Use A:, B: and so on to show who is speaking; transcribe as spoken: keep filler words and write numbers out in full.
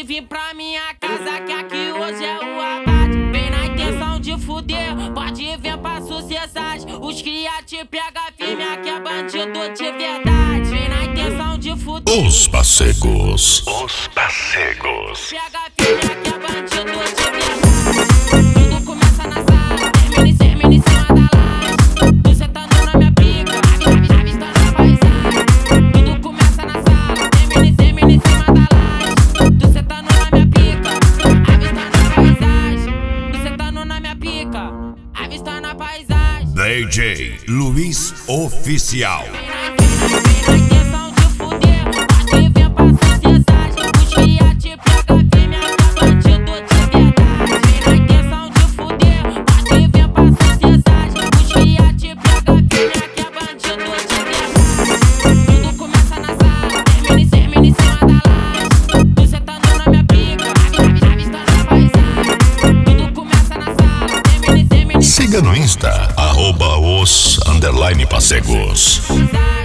A: Pode vir pra minha casa que aqui hoje é o abate. Vem na intenção de fuder, pode vir pra sucessagem. Os cria te pega firme, aqui é bandido de verdade. Vem na intenção de fuder.
B: Os Pacegos.
C: Os Pacegos.
A: Pega firme, aqui é bandido de verdade. Tudo começa na sala, termina e termina em cima da laje. Tu sentando na minha pica, avistando a paisagem. Tudo começa na sala, termina e termina em cima da laje. Tu sentando na minha pica, avistando a paisagem. Tu sentando na minha pica, avistando a paisagem.
B: D J Luiz Oficial.
A: Vem na intenção de fuder, pode vir pra sucessagem. Os cria te pega firme, aqui é bandido de verdade. Vem na intenção de fuder, pode vir pra sucessagem. Os cria te pega firme, aqui é bandido de verdade. Tudo começa na sala, termina e termina em cima da laje. Tu sentando na minha pica, avistando a paisagem. Tudo começa na sala, termina e termina em cima da laje.
B: Siga no Insta, arroba os underline Pacegos.